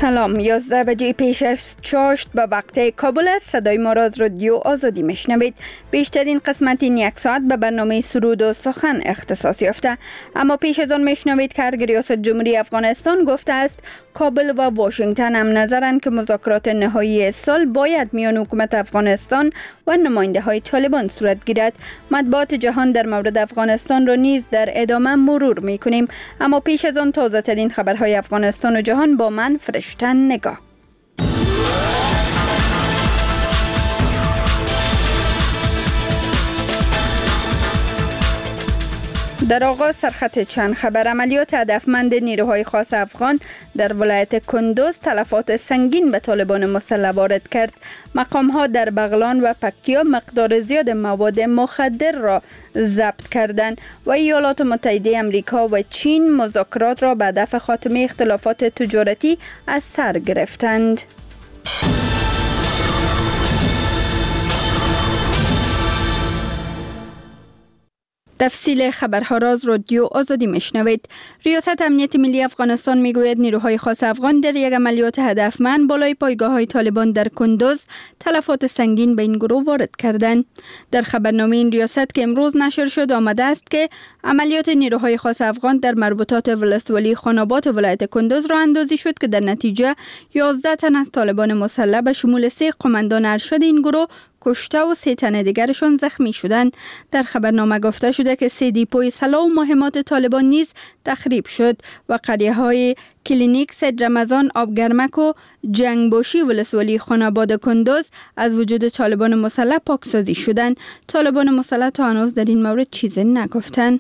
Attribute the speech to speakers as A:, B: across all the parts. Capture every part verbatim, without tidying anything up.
A: سلام، یازده بجه پیش از چاشت به وقت کابل است. صدای ما را از رادیو آزادی میشنوید. بیشترین قسمت این یک ساعت به برنامه سرود و سخن اختصاص یافته، اما پیش از آن میشنوید که ارگ ریاست جمهوری افغانستان گفته است کابل و واشنگتن هم نظرند که مذاکرات نهایی سال باید میان حکومت افغانستان و نماینده های طالبان صورت گیرد. مطبوعات جهان در مورد افغانستان را نیز در ادامه مرور میکنیم، اما پیش از آن تازه ترین خبرهای افغانستان و جهان با من فرشتن نگاه. در آغاز سرخط چند خبر. عملیات هدفمند نیروهای خاص افغان در ولایت کندوز تلفات سنگین به طالبان مسلح وارد کرد. مقام‌ها در بغلان و پکتیا مقدار زیاد مواد مخدر را ضبط کردند و ایالات متحده آمریکا و چین مذاکرات را به هدف خاتمه اختلافات تجارتی از سر گرفتند. تفصیل خبرها را از رادیو آزادی میشنوید. ریاست امنیت ملی افغانستان میگوید نیروهای خاص افغان در یک عملیات هدفمند بالای پایگاه‌های طالبان در کندوز تلفات سنگین به این گروه وارد کردند. در خبرنامه این ریاست که امروز نشر شد آمده است که عملیات نیروهای خاص افغان در مربوطات ولسوالی خاناباد ولایت کندوز را اندازی شد که در نتیجه یازده تن از طالبان مسلح به شمول سه قماندان ارشد این گروه کشته و سه تن دیگرشان زخمی شدند. در خبرنامه گفته شده که سه دیپوی سلاح و مهمات طالبان نیز تخریب شد و قریه های کلینیک، سید رمضان، آبگرمک و جنگباشی ولسوالی خاناباد کندوز از وجود طالبان مسلح پاکسازی شدند. طالبان مسلح تا هنوز در این مورد چیزی نگفتند.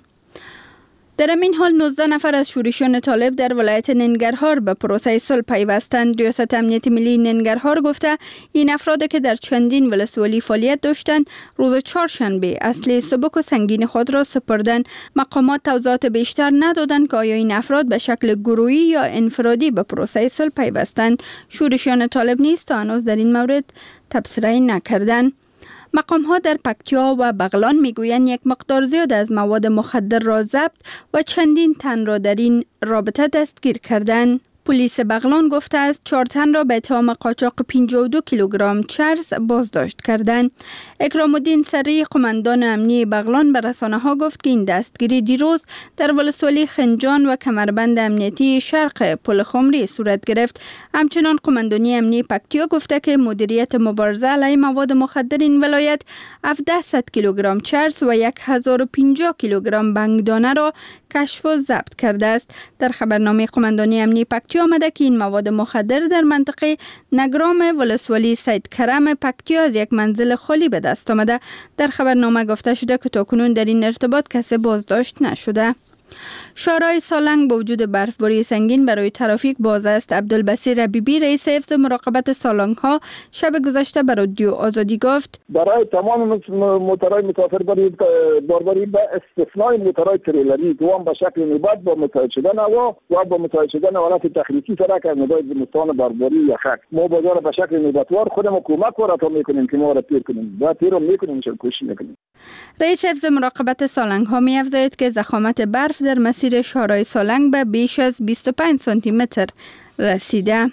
A: در این حال نوزده نفر از شورشیان طالب در ولایت ننگرهار به پروسه صلح پیوستند. ریاست امنیت ملی ننگرهار گفته این افراد که در چندین ولسوالی فعالیت داشتند روز چهارشنبه اسلحه سبک و سنگین خود را سپردند. مقامات توضیحات بیشتر ندادند که آیا این افراد به شکل گروهی یا انفرادی به پروسه صلح پیوستند. شورشیان طالب نیز تا هنوز در این مورد تبصره نکردند. مقام‌ها در پکتیا و بغلان میگویند یک مقدار زیاد از مواد مخدر را ضبط و چندین تن را در این رابطه دستگیر کردند. پلیس بغلان گفته است چهار تن را به اتهام قاچاق پنجاه و دو کیلوگرم چرس بازداشت کردند. اکرام الدین سری قماندان امنی بغلان به رسانه‌ها گفت که این دستگیری دیروز در ولسوالی خنجان و کمربند امنیتی شرق پل خمری صورت گرفت. همچنان قماندانی امنی پکتیا گفته که مدیریت مبارزه علیه مواد مخدر این ولایت هفتصد کیلوگرم چرس و هزار و پنجاه کیلوگرم بنگدانه را کشف و ضبط کرده است. در خبرنامه قماندانی امنی پکتیا آمده که این مواد مخدر در منطقه نگرام ولسوالی سید کرم پکتیا از یک منزل خالی به دست آمده. در خبرنامه گفته شده که تاکنون در این ارتباط کسی بازداشت نشده. شارع سالنگ با وجود برفباری سنگین برای ترافیک باز است. عبدالبصیر ربیبی رئیس حفظ مراقبت سالنگ ها شب گذشته به رادیو آزادی گفت
B: برای تمام موتورهای مسافربری باربری به استثنای موتورهای تریلری دوام به شکل نوبت با متعهد شدن هوا و با متعهد شدن حالت تخنیکی سره که ندای زمستان باربری یا خک ما بازار به شکل نوبتوار خودمون کمک و راه میکنیم که ما را پیر کنیم و پیر میکنیم چون کوشش میکنیم.
A: رئیس حفظ مراقبت سالنگ ها می‌افزاید که ضخامت برف در مسیر شارع سالنگ به بیش از بیست و پنج سانتی متر رسیده.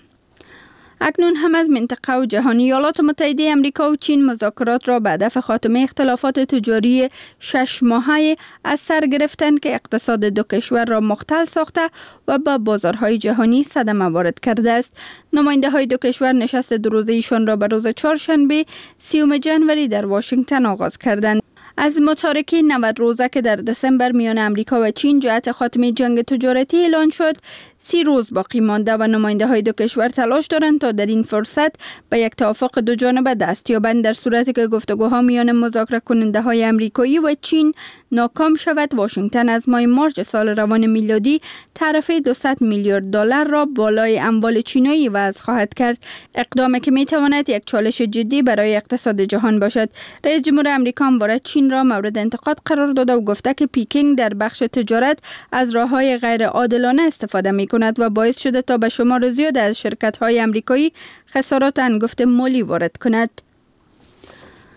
A: اکنون هم از منطقه و جهانی ایالات متحده آمریکا و چین مذاکرات را به هدف خاتمه اختلافات تجاری شش ماهه از سر گرفتند که اقتصاد دو کشور را مختل ساخته و به بازارهای جهانی صدمه وارد کرده است. نماینده های دو کشور نشست دو روزه ایشان را به روز چهارشنبه سیوم جنوری در واشنگتن آغاز کردند. از متارکه نود روزه که در دسامبر میان امریکا و چین جهت خاتمه جنگ تجارتی اعلان شد، سی روز باقی مانده و نماینده های دو کشور تلاش دارند تا در این فرصت به یک توافق دو جانبه دست یابند. در صورتی که گفتگوها میان مذاکره کننده های امریکایی و چین ناکام شود، واشنگتن از ماه مارس سال روان میلادی تعرفه دویست میلیارد دلار را بالای اموال چینایی وضع خواهد کرد. اقدامی که میتواند یک چالش جدی برای اقتصاد جهان باشد. رئیس جمهور آمریکا همواره چین را مورد انتقاد قرار داده و گفته که پیکینگ در بخش تجارت از راههای غیر عادلانه استفاده می کند و باعث شده تا به شمار زیاد از شرکت‌های آمریکایی خسارات انگفت مالی وارد کند.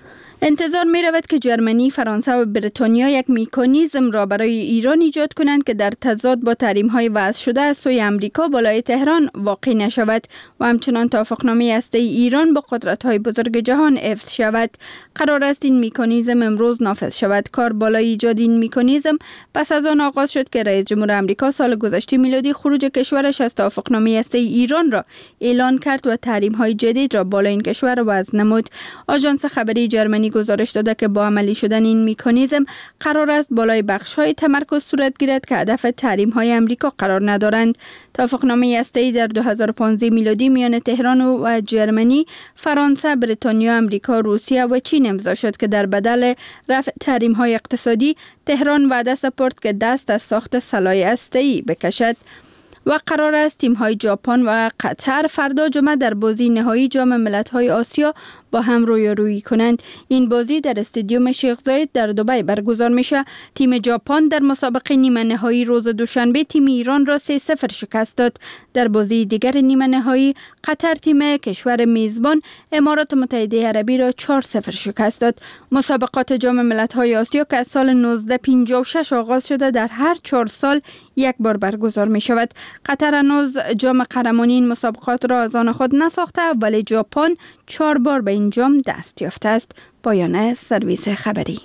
A: انتظار می رود که جرمنی، فرانسه و بریتانیا یک مکانیزم را برای ایران ایجاد کنند که در تضاد با تحریم های وضع شده از سوی امریکا بالای تهران واقع نشود و همچنان توافقنامه هسته‌ای ایران با قدرت های بزرگ جهان حفظ شود. قرار است این مکانیزم امروز نافذ شود. کار بالای ایجاد این مکانیزم پس از آن آغاز شد که رئیس جمهور آمریکا سال گذشته میلادی خروج کشورش از توافقنامه هسته‌ای ایران را اعلان کرد و تحریم های جدید را بالای این کشور وضع نمود. آژانس خبری جرمنی گزارش داده که با عملی شدن این مکانیزم قرار است بالای بخش‌های تمرکز صورت گیرد که هدف تحریم‌های آمریکا قرار ندارند. توافقنامه هسته‌ای در دو هزار و پانزده میلادی میان تهران و جرمنی، فرانسه، بریتانیا، آمریکا، روسیه و چین امضا شد که در بدل رفع تحریم‌های اقتصادی تهران وعده سپرد که دست از ساخت سلاح هسته‌ای بکشد. و قرار است تیم‌های ژاپن و قطر فردا جمعه در بازی نهایی جام ملت‌های آسیا با هم رویارویی کنند. این بازی در استادیوم شیخ زاید در دبی برگزار میشه. تیم ژاپن در مسابقه نیمه نهایی روز دوشنبه تیم ایران را سه صفر شکست داد. در بازی دیگر نیمه نهایی قطر تیم کشور میزبان امارات متحده عربی را چهار صفر شکست داد. مسابقات جام ملت‌های آسیا که از سال نوزده پنجاه و شش آغاز شده در هر چهار سال یک بار برگزار می شود. قطر هنوز جام قهرمانی این مسابقات را از آن خود نساخته ولی ژاپن چهار بار به این جام دست یافته است. پایان سرویس خبری.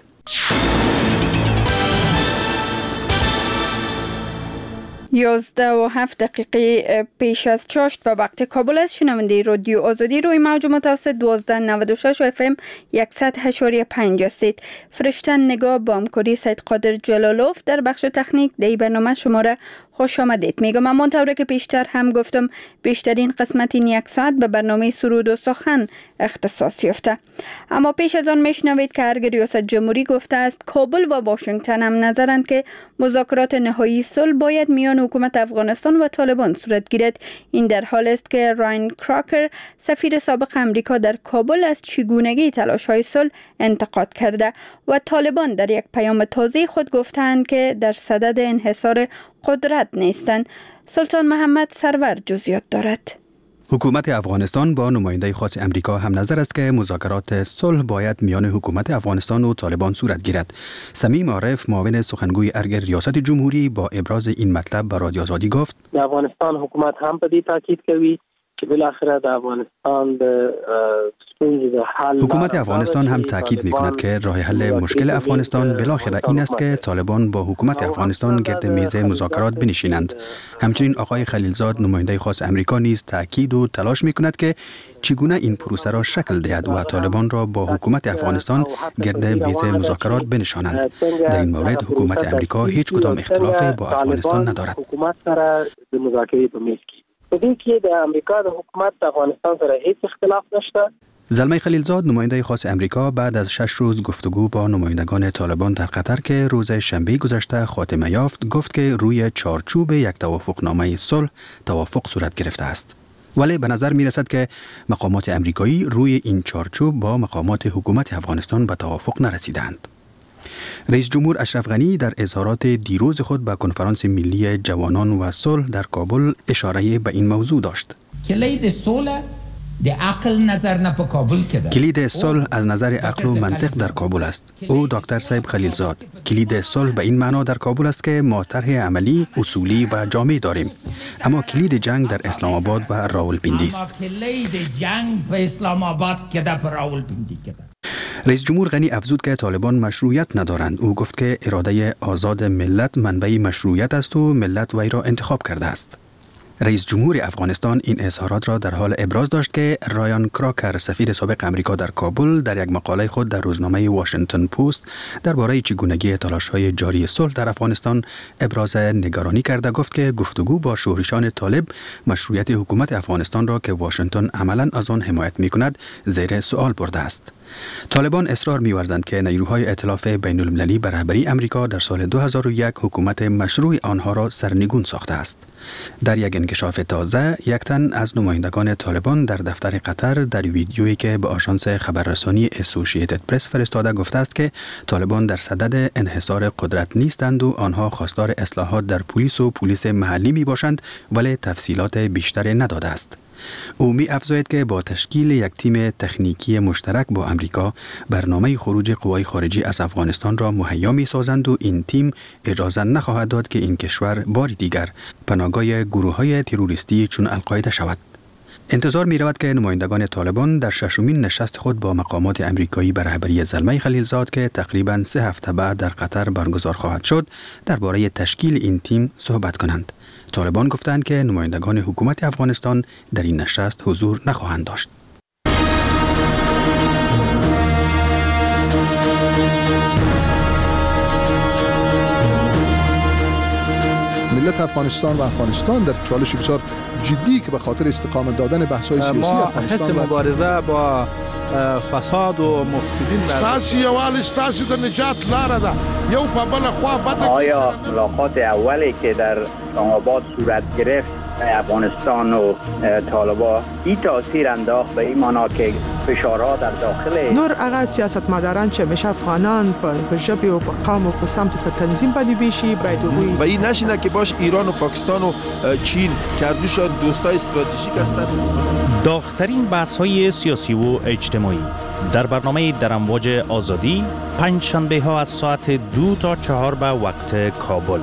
A: یازده و هفت دقیقه پیش از چاشت به وقت کابل است. شنونده رادیو آزادی روی موج متوسط دوازده نود و شش و اف ام صد و هشت و پنج هستید. فرشتن نگاه با همکاری سید قادر جلالوف در بخش تکنیک دی برنامه شما را خوش آمدید میگم. اما طوری که پیشتر هم گفتم بیشترین قسمت این یک ساعت به برنامه سرود و سخن اختصاص یافته. اما پیش از آن میشنوید که ارگ ریاست جمهوری گفته است کابل و واشنگتن هم نظرند که مذاکرات نهایی صلح باید میان حکومت افغانستان و طالبان صورت گیرد. این در حال است که راین کراکر سفیر سابق امریکا در کابل از چگونگی تلاش‌های صلح انتقاد کرده و طالبان در یک پیام تازه خود گفتند که در صدد انحصار قدرت نیستند. سلطان محمد سرور جزئیات دارد.
C: حکومت افغانستان با نماینده خاص امریکا هم نظر است که مذاکرات صلح باید میان حکومت افغانستان و طالبان صورت گیرد. سمیم عارف معاون سخنگوی ارگ ریاست جمهوری با ابراز این مطلب به رادیو آزادی گفت:
D: د افغانستان حکومت هم په دې تاکید کوي چې بالاخره د افغانستان د
C: حکومت افغانستان هم تاکید می کند که راه حل مشکل افغانستان بالاخره این است که طالبان با حکومت افغانستان گرد میز مذاکرات بنشینند. همچنین آقای خلیلزاد نماینده خاص امریکا نیز تاکید و تلاش می کند که چگونه این پروسه را شکل دهد و طالبان را با حکومت افغانستان گرد میز مذاکرات بنشانند. در این مورد حکومت امریکا هیچ کدام اختلاف با افغانستان ندارد.
D: په دې کې د امریکا د حکومت د افغانستان سره هیڅ اختلاف نشته.
C: زلمه خلیلزاد نماینده خاص امریکا بعد از شش روز گفتگو با نمایندگان طالبان در قطر که روز شنبه گذشته خاتمه یافت گفت که روی چارچوب یک توافقنامه صلح توافق صورت گرفته است. ولی به نظر می رسد که مقامات امریکایی روی این چارچوب با مقامات حکومت افغانستان به توافق نرسیدند. رئیس جمهور اشرف غنی در اظهارات دیروز خود به کنفرانس ملی جوانان و صلح در کابل اشاره به این موضوع داشت.
E: کلید صلح د عقل نظر نه په کابل کې ده.
C: کلید صلح از نظر عقل و منطق در کابل است. او دکتر صاحب خلیلزاد، کلید صلح به این معنا در کابل است که ما طرح عملی، اصولی و جامع داریم. اما کلید جنگ در اسلام آباد و راولپیندی است.
E: کلید جنگ په اسلام آباد کې ده، په راولپیندی کې ده.
C: رئیس جمهور غنی افزود که طالبان مشروعیت ندارند. او گفت که اراده آزاد ملت منبع مشروعیت است و ملت وی را انتخاب کرده است. رئیس جمهور افغانستان این اظهارات را در حال ابراز داشت که رایان کراکر سفیر سابق امریکا در کابل در یک مقاله خود در روزنامه واشنگتن پست درباره چگونگی تلاش‌های جاری صلح در افغانستان ابراز نگرانی کرده. گفت که گفتگو با شورشان طالب مشروعیت حکومت افغانستان را که واشنگتن عملاً از آن حمایت می‌کند زیر سوال برده است. طالبان اصرار می‌ورزند که نیروهای ائتلاف بین‌المللی به رهبری امریکا در سال دو هزار و یک حکومت مشروع آنها را سرنگون ساخته است. در یک انکشاف تازه، یک تن از نمایندگان طالبان در دفتر قطر در ویدیویی که به آژانس خبررسانی اسوسییتد پرس فرستاده گفته است که طالبان در صدد انحصار قدرت نیستند و آنها خواستار اصلاحات در پلیس و پلیس محلی می باشند، ولی تفصیلات بیشتری نداده است. او می افزاید که با تشکیل یک تیم تکنیکی مشترک با امریکا برنامه خروج قوای خارجی از افغانستان را مهیا می سازند و این تیم اجازه نخواهد داد که این کشور بار دیگر پناهگاه گروه‌های تروریستی چون القاعده شود. انتظار می رود که نمایندگان طالبان در ششمین نشست خود با مقامات امریکایی بر رهبری زلمه خلیلزاد که تقریباً سه هفته بعد در قطر برگزار خواهد شد درباره تشکیل این تیم صحبت کنند. طالبان گفتند که نمایندگان حکومت افغانستان در این نشست حضور نخواهند داشت.
F: ملت افغانستان و افغانستان در چالش بسیار جدی که به خاطر استقامت دادن بحث‌های سیاسی افغانستان
G: ما حس مبارزه با فساد و مفسدین
H: ستاسي یوال ستاسي د نجات لاره ده یو په بل خوا بده.
I: آیا ملاقات اولی که در اسلام آباد صورت گرفت افغانستان و طالبان این تاثیر انداخت به این معنا که فشارها در داخل
J: نور هغه سیاستمداران چې همیشه افغانان په ژبه او په قوم او په سمت په تنظیم باندې بشي باید وي
H: و این نشینه که باش ایران و پاکستان و چین کردوش دوستای استراتژیک هستند.
K: داغ‌ترین بحث‌های سیاسی و اجتماعی در برنامه در امواج آزادی پنج شنبه ها از ساعت دو تا چهار به وقت کابل.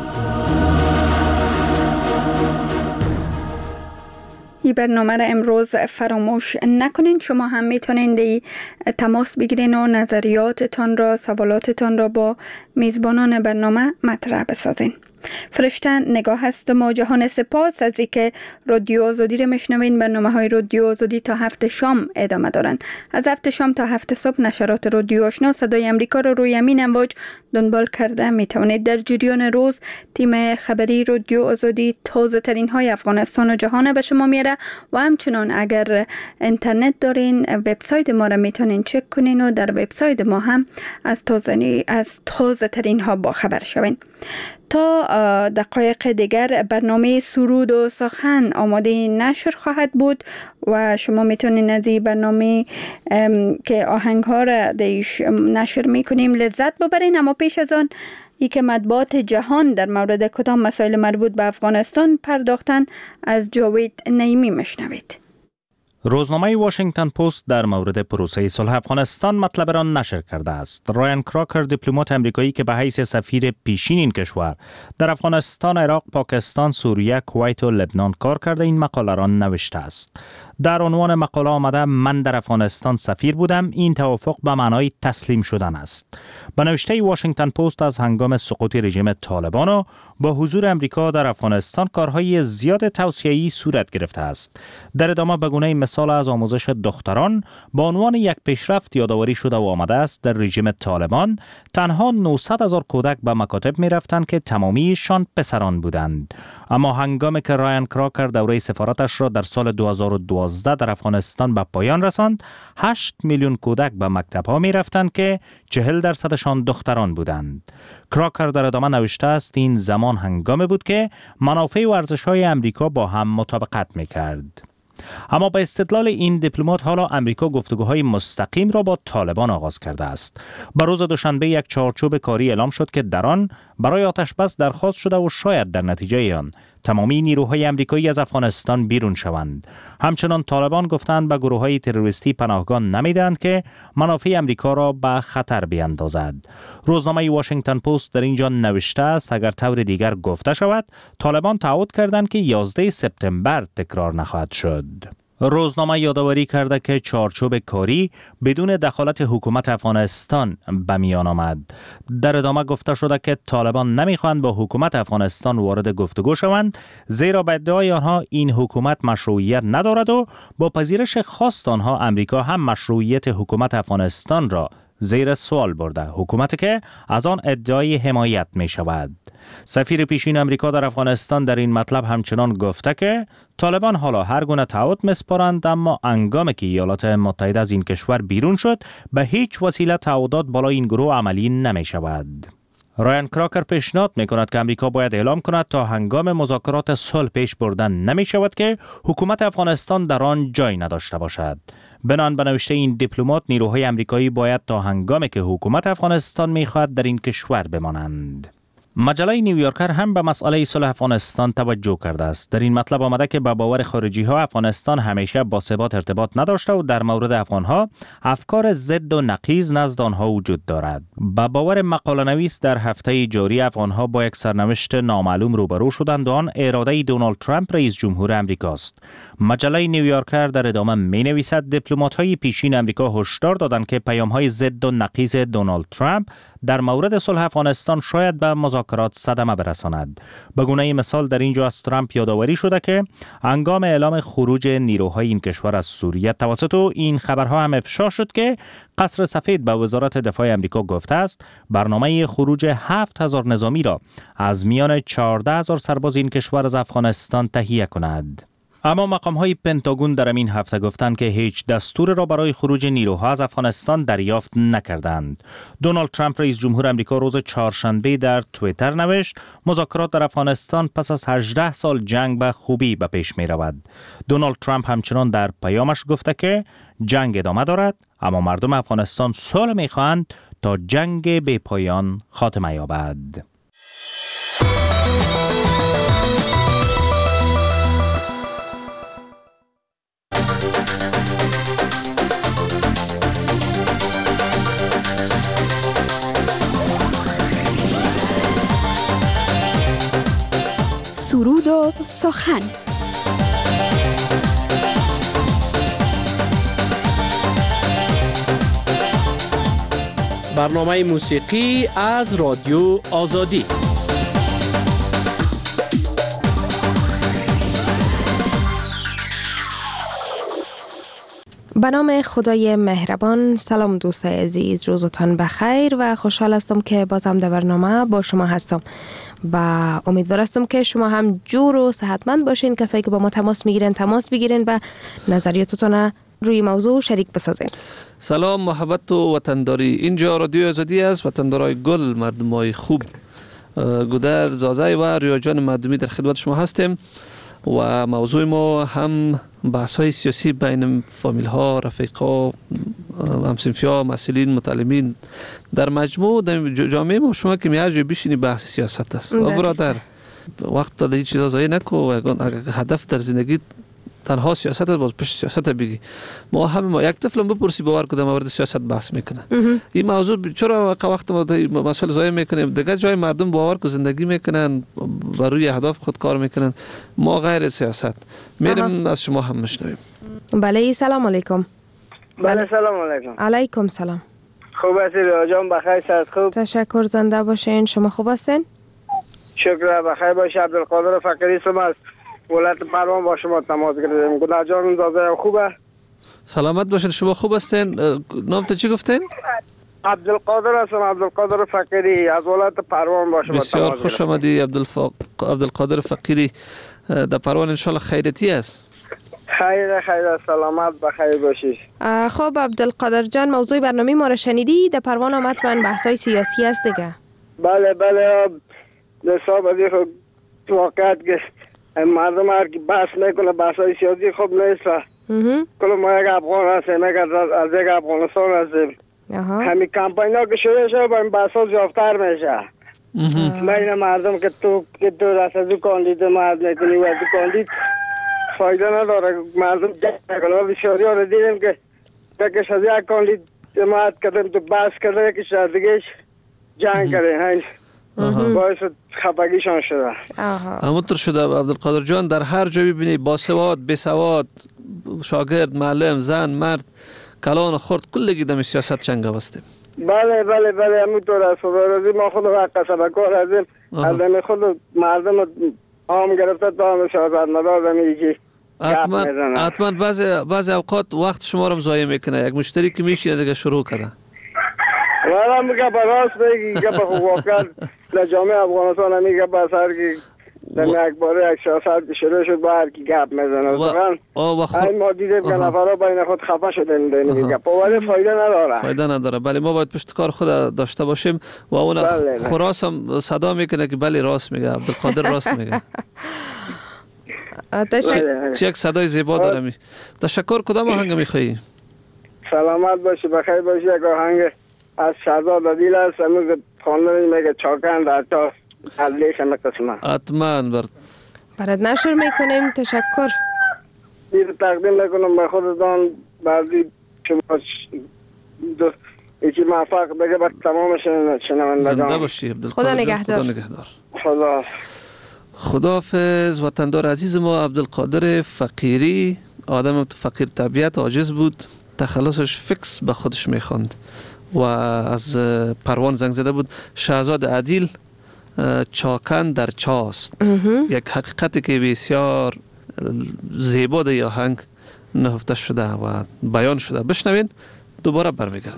A: این برنامه را امروز فراموش نکنین. شما هم میتونین تماس بگیرین و نظریاتتان را، سوالاتتان را با میزبانان برنامه مطرح بسازین. فرشته نگاه هستم و جهان سپاس از اینکه رادیو آزادی را میشنوین. برنامه های رادیو آزادی تا هفت شام ادامه دارن. از هفت شام تا هفت صبح نشرات رادیو آشنا صدای امریکا را روی امین امواج دنبال کرده میتوانید. در جریان روز تیم خبری رادیو آزادی تازه ترین های افغانستان و جهان به شما میاره و همچنان اگر اینترنت دارین وبسایت ما را میتونین چک کنین و در وبسایت ما هم از تازه از تازه ترین ها با خبر شوین. تا دقایق دیگر برنامه سرود و سخن آماده نشر خواهد بود و شما میتونین از این برنامه که آهنگ ها را دیش نشر میکنیم لذت ببرین. اما پیش از آن ای که مطبوعات جهان در مورد کدام مسائل مربوط به افغانستان پرداختن از جاوید نعیمی مشنوید.
K: روزنامه واشنگتن پست در مورد پروسه صلح افغانستان مطلب را نشر کرده است. رایان کراکر دیپلمات امریکایی که به حیث سفیر پیشین این کشور در افغانستان، عراق، پاکستان، سوریه، کویت و لبنان کار کرده این مقاله را نوشته است. در عنوان مقاله آمده من در افغانستان سفیر بودم. این توافق به معنای تسلیم شدن است. به نوشته واشنگتن پست از هنگام سقوط رژیم طالبان و با حضور امریکا در افغانستان کارهای زیاد توسعه‌ای صورت گرفته است. در ادامه به گونه مثال از آموزش دختران به عنوان یک پیشرفت یادآوری شده و آمده است. در رژیم طالبان تنها نهصد هزار کودک به مکاتب می رفتند که تمامیشان پسران بودند. اما هنگامی که رایان کراکر دوره سفارتش را در سال دو هزار و دوازده در افغانستان به پایان رساند، هشت میلیون کودک به مکتب ها می رفتند که چهل درصدشان دختران بودند. کراکر در ادامه نوشته است این زمان هنگامی بود که منافع و ارزش‌های امریکا با هم مطابقت می کرد. اما به استدلال این دیپلمات حالا امریکا گفتگوهای مستقیم را با طالبان آغاز کرده است. به روز دوشنبه یک چارچوب کاری اعلام شد که در آن برای آتش بس درخواست شده و شاید در نتیجه آن تمامی نیروهای امریکایی از افغانستان بیرون شوند. همچنان طالبان گفتند به گروه‌های تروریستی پناهگاه نمیدهند که منافع امریکا را به خطر بیاندازد. روزنامه واشنگتن پست در اینجا نوشته است اگر طور دیگر گفته شود طالبان تعهد کردند که یازده سپتامبر تکرار نخواهد شد. روزنامه یادآوری کرده که چارچوب کاری بدون دخالت حکومت افغانستان به میان آمد. در ادامه گفته شده که طالبان نمیخواهند با حکومت افغانستان وارد گفتگو شوند، زیرا به ادعای آنها این حکومت مشروعیت ندارد و با پذیرش خواست آنها امریکا هم مشروعیت حکومت افغانستان را زیر سوال برده، حکومتی که از آن ادعای حمایت می شود. سفیر پیشین امریکا در افغانستان در این مطلب همچنان گفته که طالبان حالا هر گونه تعهد میسپارند، اما هنگامی که ایالات متحده از این کشور بیرون شد به هیچ وسیله تعهدات بالای این گروه عملی نمی شود. رایان کراکر پیشنهاد می کند که امریکا باید اعلام کند تا هنگام مذاکرات صلح پیش بردن نمی شود که حکومت افغانستان در آن جای نداشته باشد. بنان به نوشته این دیپلمات نیروهای امریکایی باید تا هنگامی که حکومت افغانستان می خواهد در این کشور بمانند. مجله نیویورکر هم به مسئله صلح افغانستان توجه کرده است. در این مطلب آمده که به باور خارجی ها افغانستان همیشه با ثبات ارتباط نداشته و در مورد افغان ها افکار ضد و نقیض نزد آنها وجود دارد. به باور مقاله نویس در هفته جاری افغان ها با یک سرنوشت نامعلوم روبرو شدند و آن اراده دونالد ترامپ رئیس جمهور امریکا است. مجله نیویورکر در ادامه می نویسد دیپلمات های پیشین امریکا هشدار دادند که پیام های ضد و نقیض دونالد ترامپ در مورد صلح افغانستان شاید به مذاکرات صدمه برساند. به گونه مثال در اینجا از ترامپ یادآوری شده که هنگام اعلام خروج نیروهای این کشور از سوریه توسط این خبرها هم افشا شد که قصر سفید به وزارت دفاع امریکا گفته است برنامه خروج هفت هزار نظامی را از میان چهارده هزار سرباز این کشور از افغانستان تهیه کند. اما مقام‌های پنتاگون در این هفته گفتند که هیچ دستور را برای خروج نیروها از افغانستان دریافت نکردند. دونالد ترامپ رئیس جمهور امریکا روز چهارشنبه در توییتر نوشت مذاکرات در افغانستان پس از هجده سال جنگ به خوبی به پیش می رود. دونالد ترامپ همچنان در پیامش گفته که جنگ ادامه دارد اما مردم افغانستان صلح می خواهند تا جنگ بی پایان خاتمه یابد.
A: سرود و سخن.
L: برنامه موسیقی از رادیو آزادی.
M: به نام خدای مهربان. سلام دوستای عزیز، روزتان بخیر و خوشحال هستم که بازم در برنامه با شما هستم و امیدوار هستم که شما هم جور و صحتمند باشین. کسایی که با ما تماس میگیرن تماس بگیرین و نظریاتتون روی موضوع شریک بسازین.
N: سلام، محبت و وطنداری. اینجا رادیو آزادی است، وطندارای گل، مردمای خوب. گودر زازای و ریاجان مردمی در خدمت شما هستیم و موضوع ما هم بحث های سیاسی بین فامیل ها، رفیقا، همسنفی ها، مسئولین، متعلمین در مجموع در جامعه ما. شما که هر جای بشینی بحث سیاست است. و برادر وقت تا هیچ چیزا ضایع نکو. اگر هدف در زندگی تنها سیاست است، باز پشت سیاست بگی. ما هم ما یک طفل بپرسی باور کنه مورد سیاست بحث میکنه. این موضوع چرا وقت ما مسئله ضایع میکنیم؟ دیگه جای مردم باور که زندگی میکنن بر روی اهداف خود کار میکنن. ما غیر سیاست میریم. از شما هم میشنویم.
M: بله، سلام علیکم.
O: بله سلام علیکم.
M: علیکم سلام.
O: خوب هستی ریاجان؟ بخیر، صحت خوب؟
M: تشکر، زنده باشین. شما خوب هستین؟
O: شکر، بخیر باشه. عبدالقادر فقیری سم است، ولایت پروان با شما تماس گرفتیم. گودر جان زازای خوبه؟
N: سلامت باشین. شما خوب هستین؟ نامت چی گفتین؟
O: عبدالقادر هستم، عبدالقادر فقیری از ولایت پروان با شما تماس گرفتیم.
N: بسیار خوش آمدی عبدالفق... عبدالقادر فقیری. در پروان انشالله خیرتی است.
O: خیر خیر، سلامت بخیر باشی.
M: خب عبدالقادر جان، موضوع برنامه ما را شنیدی؟ در پروان هم حتما بحث‌های سیاسی است دیگه.
O: بله بله، نصاب از این واقعیت که مردم هر که بحث میکنه بحث های سیاسی خوب نیست. کل ما یک افغان هستیم، یک از یک افغانستان هستیم. همین کمپین ها که شروع شده با این بحث ها زیافتر میشه بین مردم که تو که تو رست از او کاندید مرد میکنی و از او کاندید فایده نداره. مردم جنگ میکنه. بسیاری ها رو دیدیم که یکیش از یک کاندید مرد کردیم تو بحث کرده، یکیش از دیگهش جنگ کرده. باعث خفگیشان شده.
N: همونطور شده عبدالقادر جان. در هر جا ببینی باسواد، بیسواد، شاگرد، معلم، زن، مرد، کلان و خرد کلگی دم سیاست چنگ وستیم.
O: بله بله بله همونطور است. ما خود وقت قصبه کار هستیم، از دم خود مردم آم گرفته تا هم سیاست مدار دمیگی
N: حتما بعض بعض اوقات وقت شما رو ضایع میکنه. یک مشتری که میشینه دیگه شروع کرده.
O: والا میگه با راست بگی که با واقعا در جامعه افغانستان هم میگه با سر که در یک باره یک سیاست شروع شد با هر کی گپ میزنه. واقعا این ما دیدیم که نفرها بین خود خفه شدن در این گپ ولی فایده نداره.
N: فایده نداره. بله ما باید پشت کار خود داشته باشیم و اون خراس هم صدا میکنه که بله راست میگه، عبدالقادر راست میگه. چه یک صدای زیبا داره می. تشکر. کدام آهنگ میخوایی؟
O: سلامت باشی، بخیر باشی. یک آهنگ از شهزاد عادل است، امروز خواندن میگه چاکن در تا علیش همه قسمه
N: حتما بر
M: برات نشر میکنیم. تشکر.
O: دیر تقدیم میکنم به خودتان بعضی شما دوست ایچی موفق بگه بر تمام شنوندگان.
N: زنده باشی
M: خدا نگهدار.
N: خدا نگهدار.
O: خدا
N: خداحافظ. وطندار عزیز ما عبدالقادر فقیری، آدم فقیر طبیعت، عاجز بود، تخلصش فکس به خودش میخواند و از پروان زنگ زده بود. شهزاد عدیل چاکن در چاست، یک حقیقتی که بسیار زیبا در آهنگ نهفته شده و بیان شده. بشنوین دوباره برمیگردم.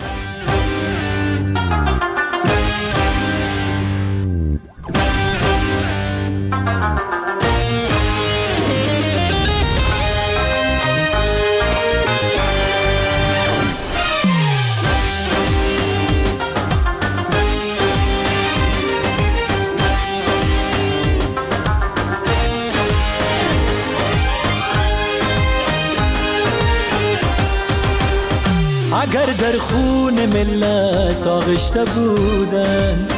P: اگر در خون ملت آغشته بودن،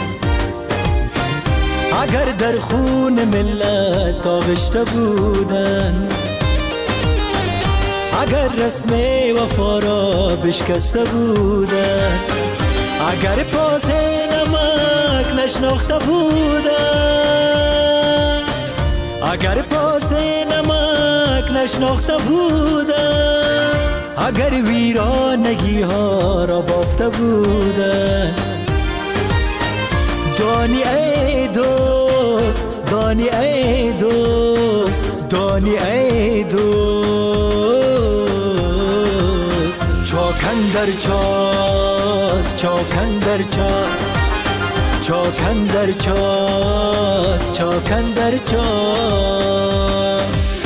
P: اگر در خون ملت آغشته بودن، اگر رسم وفا را بشکسته بودن، اگر پاس نمک نشناخته بودن، اگر پاس نمک نشناخته بودن، اگر ویرانگی ها را بافته بودن، دانی ای دوست، دانی ای دوست، دانی ای دوست، چاکن در چاست، چاکن در چاست، چاکن در چاست، چاکن در چاست.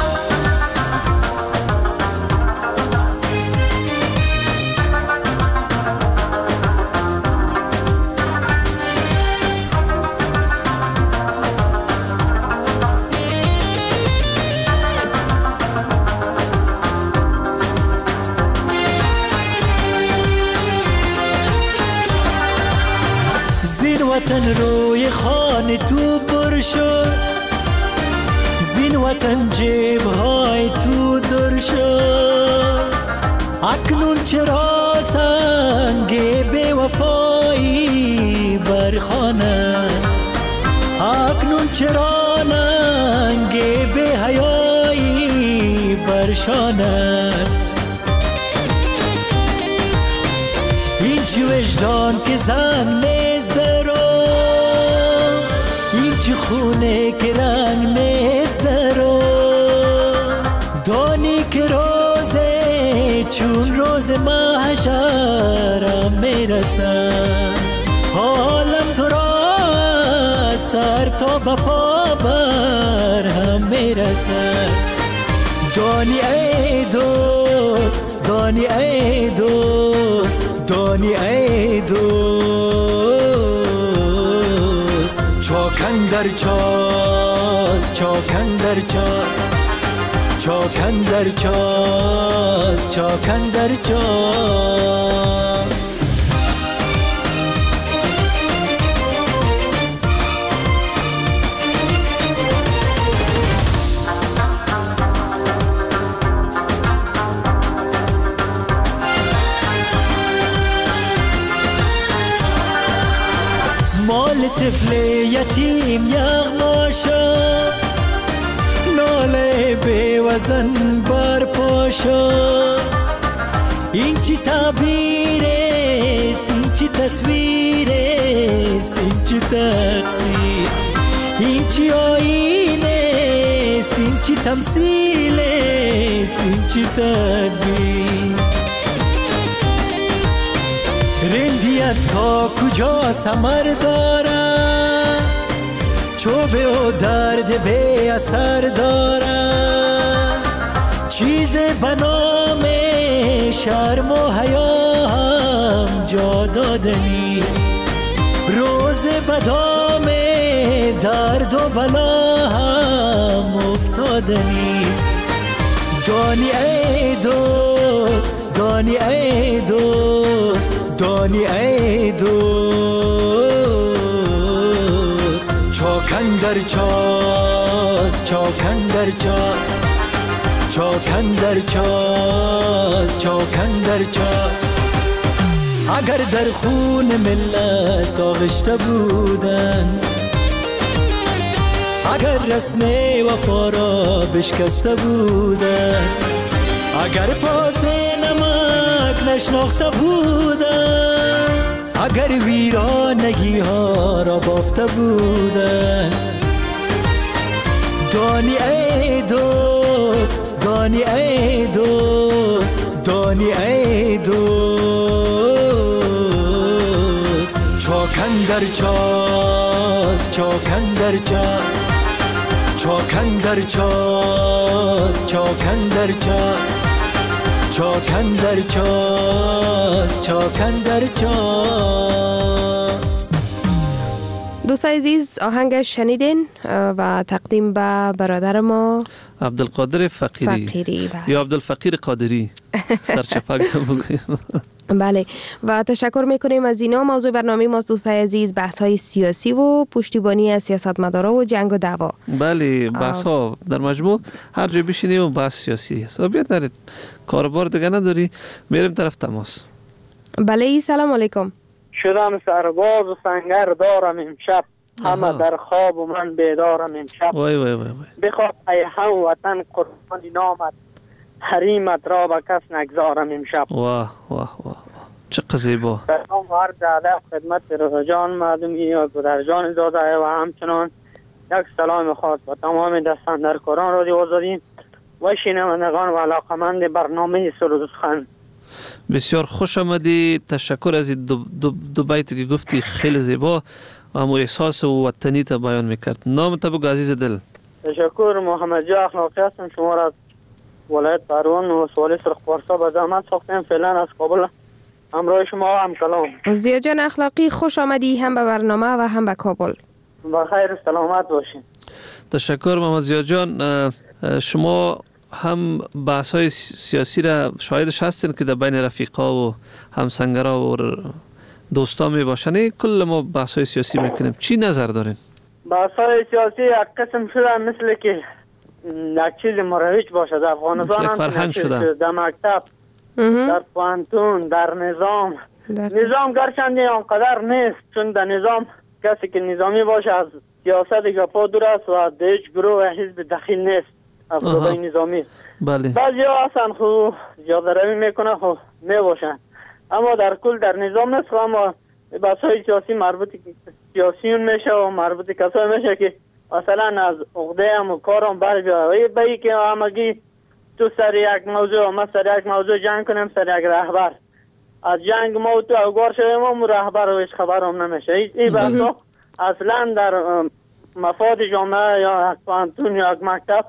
P: وطن روی خانه تو پر شد، زین وطن جیب های تو در شد، اکنون چرا سنگ بی وفایی برخانه، اکنون چرا ننگ بی حیایی برشانه، این چی وجدان که زنگ نیست درو، این چی خونه که رنگ نیست درو، دانی که روزه چون روز محشرم میرسن، حالم تو را سر تا به پا بر هم میرسن، دانی ای دوست، دانی ای دوست، دانی ای دوست، چاکن در چاست، چاکن در چاست، چاکن در چاست، چاکن در چاست. مال طفل یتیم یغما شد، ناله بی وزن بر پا شد، این چی تعبیر است، این چی تصویر است، این چی تقصیر، این چی آیین است، این چی تمثیل است، این چی تدبیر، رندیت تا کجا ثمر دارد، چوبه و درد بی اثر دارد، چیز به نام شرم و حیا هم جا داده نیست، روز به دام درد و بلا هم افتاده نیست، دانی ای دوست، دانی ای دوست، دانی ای دوست، چاکندر چاست چاکندر چاست چاکندر چاست چاکندر چاست اگر در خون ملت آغشته بودن اگر رسم وفا را بشکسته بودن اگر پاس نمک نشناخته بودن اگر ویرانگی ها را بافته بودن دانی ای دوست دانی ای دوست دانی ای دوست چاکندر چاست چاکندر چاست چاکندر چاست چاکندر چاست چاکندر چاست چاکندر چاست.
M: دوستان عزیز آهنگ شنیدین و تقدیم به برادر ما
N: عبدالقادر فقیری,
M: فقیری
N: یا عبدالفقیر قادری سرچپک بگویم.
M: بله و تشکر میکنیم از اینا. موضوع برنامه ما دوستان عزیز بحث های سیاسی و پشتیبانی از سیاستمدارا و جنگ و دعوا.
N: بله بحث ها در مجموع هر جای بشینیم و بحث سیاسی است. بیاد نرید کاربار دیگه نداری میریم طرف تماس.
M: بله سلام علیکم.
Q: شدم سرباز و سنگر دارم امشب همه در خواب و من بیدارم امشب.
N: وای وای وای
Q: بخواد ای هم وطن قربانی نامت حریمت را به کس نگذارم امشب.
N: واه واه واه چقدر زیبا.
Q: سلام و عرض ادب خدمت رضا جان مردمی و گذر جان زاده و همچنان یک سلام خاص به تمام دستاندرکاران رادیو آزادی و شنوندگان و علاقمند برنامه سرودخوان.
N: بسیار خوش آمدی. تشکر از این دو, دو, دو بیتی که گفتی خیلی زیبا و همون احساس و وطنی تا بیان میکرد. نام تا بگو عزیز دل.
Q: تشکر محمد جا اخلاقی هستم. شما را از ولایت پروان و سوالی سرخپارسا به زحمت ساختیم. فعلا از کابل همراه شما هم کلام.
M: زیا جان اخلاقی خوش آمدی هم به برنامه و هم به کابل.
Q: بخیر سلامت باشین.
N: تشکر محمد زیا جان. شما هم بحث های سیاسی را شاهدش هستین که در بین رفیقا و همسنگرا و دوستا می باشن. کل ما بحث های سیاسی میکنیم. چی نظر دارین؟
Q: بحث های سیاسی یک قسم شده مثل که یک چیز مروج باشه در افغانستان هم
N: فرهنگ شده.
Q: در مکتب در پانتون در نظام نظام گرچند آنقدر نیست چون در نظام کسی که نظامی باشه از سیاست گپا دور است و در هیچ گروه و حزب دخیل نیست افرادای نظامی.
N: بله.
Q: بعضی ها اصلا خو زیاده روی میکنه خو میباشن اما در کل در نظام نیست. اما بحث های سیاسی مربوط سیاسیون میشه و مربوط کسایی میشه که مثلا از عقده هم و کارم بر بیاره به ای که همگی تو سر یک موضوع ما سر یک موضوع جنگ کنیم سر یک رهبر از جنگ ما تو اوگار شویم و رهبر و هیچ خبر هم نمیشه. این بحثا اصلا در مفاد جامعه یا یک پانتون یا یک مکتب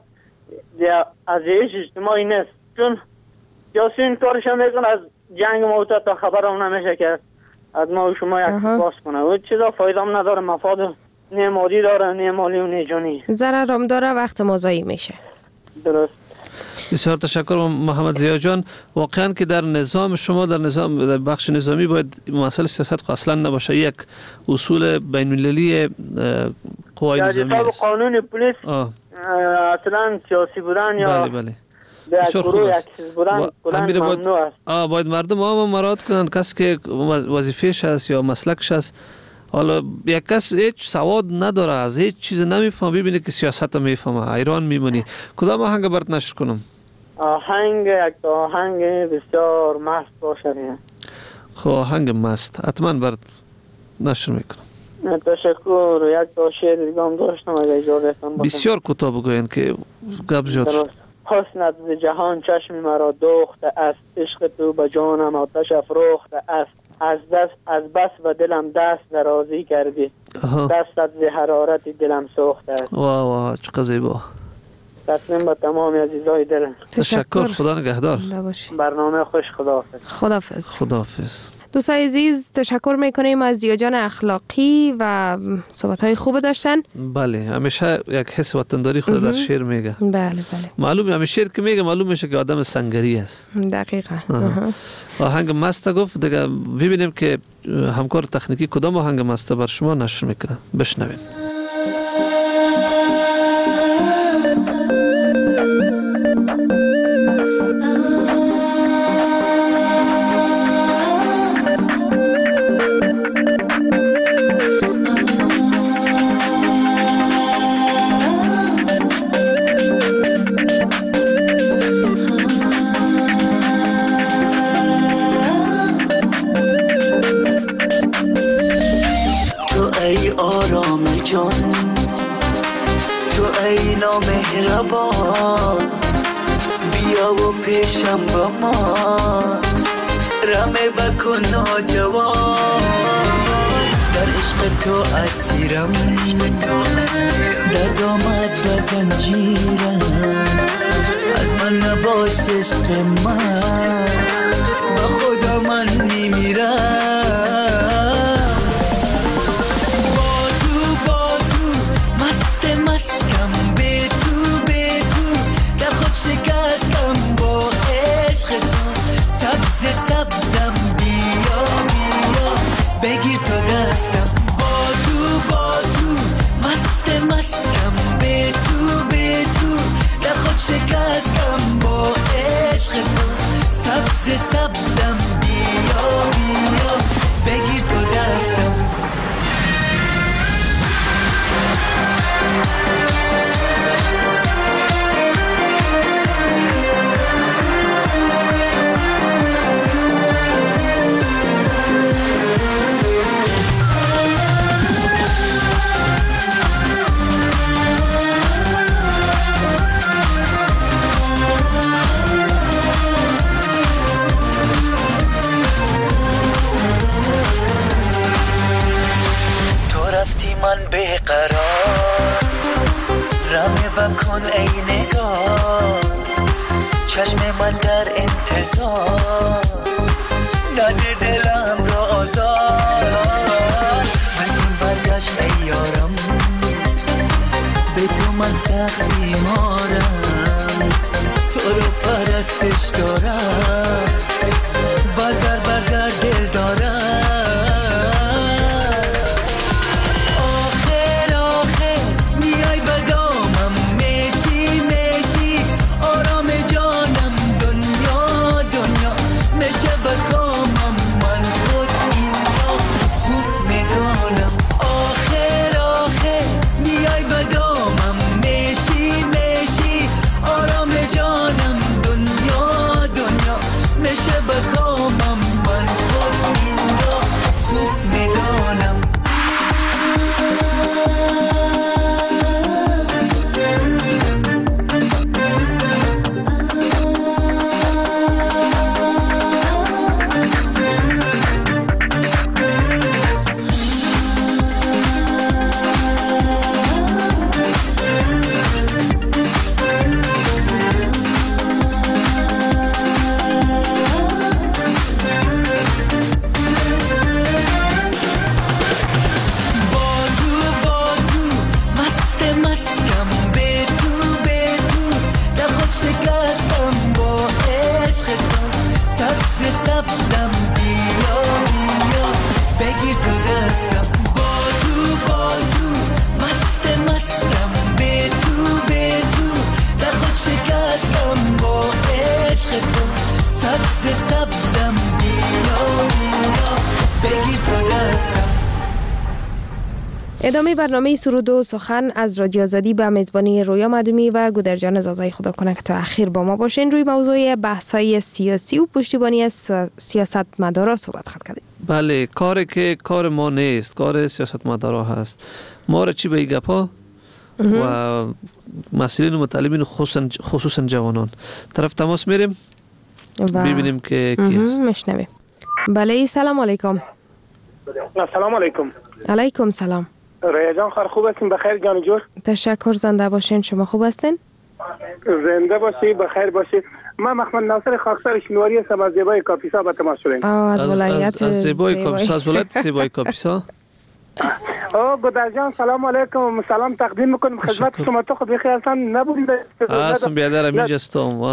Q: از هیچ اجتماعی نیست چون سیاسیون کارش هم میکنه از جنگ ما تا خبر هم نمیشه که از ما و شما یک باز کنه و چیزا فایده هم نداره. مفاد نه مادی داره نه مالی و نه جانی.
M: ضرر هم داره وقت ما ضایع میشه.
Q: درست.
N: بسیار تشکر محمد زیا جان. واقعا که در نظام شما در نظام در بخش نظامی باید مسئله سیاست اصلا نباشه. یک اصول بین المللی قوای نظامی است.
Q: قانون پلیس اصلا سیاسی بودن یا
N: بله بله
Q: بسیار خوب است.
N: باید, باید مردم هم مراعات کنند کسی که وظیفه‌اش است یا مسلکش است. حالا یک کس هیچ سواد نداره از هیچ چیز نمیفهمه ببینه که سیاست رو میفهمه حیران میمونی. کدام آهنگ برات نشر کنم؟
Q: آهنگ یک آهنگ بسیار مست باشه.
N: خب آهنگ مست حتما برات نشر میکنم.
Q: تشکر. یک تا شعر دیگه هم داشتم اگه اجازه باشه.
N: بسیار کوتاه بگوین که گپ زیاد شد.
Q: حسنت ز جهان چشم مرا دوخته است عشق تو به جانم آتش افروخته است از دست از بس و دلم دست درازی کردی دستت ز حرارت دلم سوخته است.
N: واه واه چقدر زیبا.
Q: تسلیم به تمام عزیزای دل.
N: تشکر. خدا نگهدار.
Q: برنامه خوش. خداحافظ.
M: خداحافظ.
N: خداحافظ.
M: دوستان عزیز تشکر میکنیم از زیا جان اخلاقی و صحبت های خوب داشتن.
N: بله همیشه یک حس وطنداری خود در شعر میگه.
M: بله بله
N: معلومه همیشه شعر که میگه معلوم میشه که آدم سنگری است.
M: دقیقاً.
N: آهنگ مست گفت دیگه ببینیم که همکار تکنیکی کدام آهنگ مست بر شما نشر میکنه. بشنوید.
P: نامهربان بیا و پیشم با ما رمه بکن ناجوان در عشق تو اسیرم در دامت و زنجیرم از من نباش عشق من با خدا من میمیرم با تو با تو مست مستم به تو به تو در خود شکستم با عشق تو سبز سبزم بیا بیا بگیر تو دستم با تو با تو مست مستم به تو به تو در خود شکستم با عشق تو سبز سبزم بیا بیا بگیر تو دستم من بیقرار رمه بکن ای نگاه چشم من در انتظار داده دلم را آزار بکن برگشت ای یارم به تو من سخت بیمارم تو رو پرستش دارم برگرد برگرد دل دارم
M: ادامه برنامه سرود و سخن از رادیو آزادی به میزبانی رویا مدومی و گودرجان زازای خدا کنه که تا اخیر با ما باشین. روی موضوع بحث‌های سیاسی و پشتیبانی از سیاستمدارا صحبت خواهد کردیم.
N: بله، کاری که کار ما نیست، کار سیاستمدارا هست. ما را چی به این گپا و مسئولین و مطالبین خصوصا خصوصا جوانان طرف تماس میریم و ببینیم که کی هست.
M: مشنویم. بله، سلام علیکم.
R: سلام علیکم.
M: علیکم سلام.
R: رویا جان خیر خوب هستین؟ بخیر جان جور.
M: تشکر، زنده باشین. شما خوب هستین؟
R: زنده باشی، بخیر باشی. من محمد ناصر خاکسار شنواری هستم از زیبای کاپیسا به تماس شدیم.
M: از ولایت
N: از زیبای کاپیسا، از ولایت زیبای کاپیسا.
R: او گودر جان سلام علیکم، سلام تقدیم میکنم خدمت شما. تو خب بخیر هستن؟ نبودید؟
N: هستم بیادرم، اینجا هستم.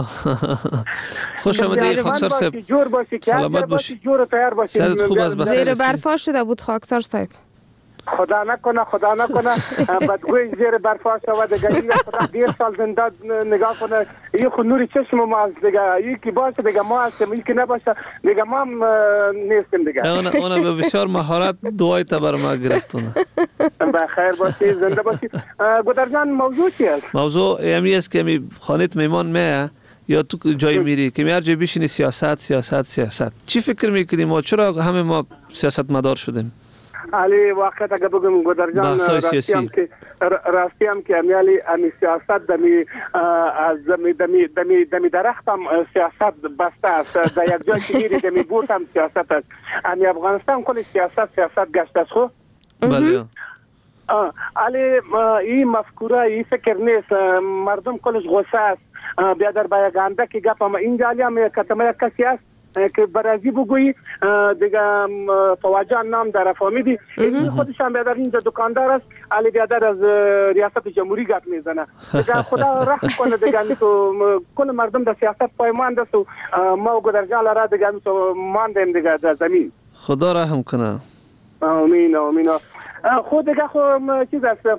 N: خوش آمدید خاکسار صاحب.
R: جور باشی،
N: سلامت باشی،
R: جور و تیار باشی.
N: خوب از بخیر.
M: زیر برف شده بود خاکسار صاحب.
R: خدا نکنه خدا نکنه بدگوی زیر برفا شود دیگه. خدا دیر سال زنده نگاه کنه. این خود نوری چشم ما از دیگه. یکی باشه دیگه ما هستیم، یکی نباشه دیگه ما هم نیستیم دیگه.
N: اونا اونا به بسیار مهارت دعای تبر ما گرفتونه.
R: بخیر باشی، زنده باشی. گودر جان موضوع چی است؟
N: موضوع امی است که می خانت میمان میه یا تو جای میری که میار جای بشینی سیاست سیاست سیاست. چی فکر میکنی ما چرا همه ما سیاست مدار شدیم؟
R: علی واقعا اگه بگم گودرجان راستی هم که راستی هم که امیالی امی سیاست دمی از دمی دمی دمی دمی درخت هم سیاست بسته است در یک جای که میری دمی بوت هم سیاست است. امی افغانستان کلی سیاست سیاست گشت است خو.
N: بله.
R: علی این مفکوره این فکر نیست مردم کلش غصه است بیا در بیاگانده که گپ ما اینجا علی هم کتمه کسی است که برازی بگویی دیگه فواجه نام در فامیدی خودش هم بیادر اینجا دکاندار است علی بیادر از ریاست جمهوری گپ میزنه دیگه خدا رحم کنه دیگه تو کل مردم در سیاست پایماند است و ما و گودرجان لرا دیگه تو ماندیم دیگه در زمین
N: خدا رحم کنه.
R: آمین آمین. خود دیگه خود چیز است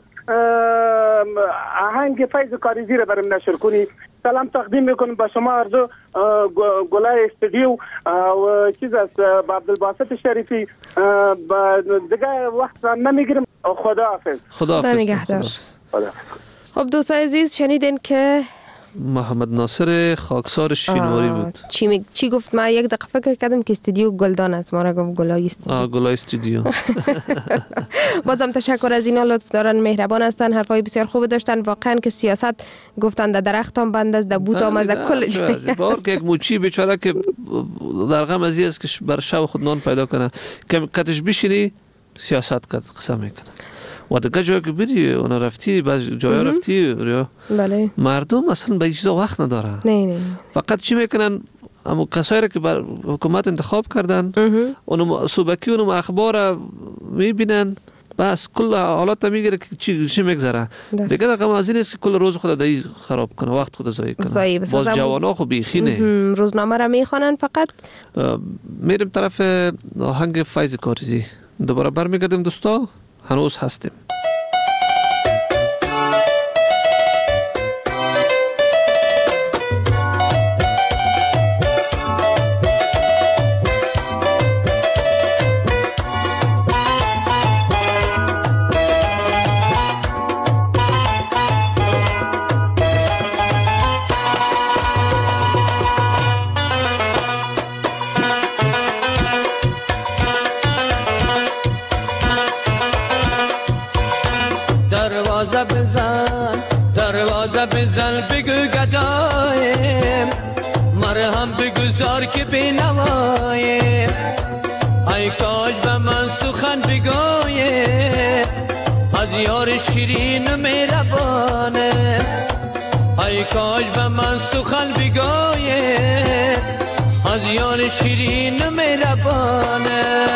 R: آهنگ فیض کاریزی رو برام نشر کنی. سلام تقدیم میکنم به شما ارجو گلای استودیو و چیز است با عبدالباسط شریفی دیگه وقت نمیگیرم. خدا حافظ.
N: خدا حافظ.
M: نگهدار. خب دوستان عزیز شنیدین که
N: محمد ناصر خاکسار شینواری بود.
M: چی می... چی گفت؟ من یک دقیقه فکر کردم که استودیو گلدان است، ما را گفت گلای استودیو.
N: آه گلای استودیو.
M: بازم تشکر از اینا، لطف دارن، مهربان هستن، حرفای بسیار خوب داشتن. واقعا که سیاست گفتن در درخت هم بند است، در بوت هم از کل جای.
N: بار که یک موچی بیچاره که در غم ازی است که بر شب خود نان پیدا کنه که کتش بشینی سیاست کد قسم میکنه. و دیگه جایی که بری اونا رفتی بعض جایا رفتی
M: بله
N: مردم اصلا به این چیزا وقت نداره.
M: نه نه
N: فقط چی میکنن اما کسایی را که بر حکومت انتخاب کردن اونم صوبکی اونم اخبار میبینن بس کل حالات میگیره که چی چی میگذره دیگه دقیقا از این است که کل روز خود دایی خراب کنه، وقت خود ضایع کنه. باز جوانا خو بیخینه
M: روزنامه را میخوانن. فقط
N: میریم طرف آهنگ فیض کاریزی. دوباره برمیگردیم دوستا، هنوز هستیم.
P: دروازه بزن دروازه بزن بگو گدایم مرهم بگذار که بینوایم ای کاش به من سخن بگویم از یار شیرین مهربانه ای کاش به من سخن بگویم از یار شیرین مهربانه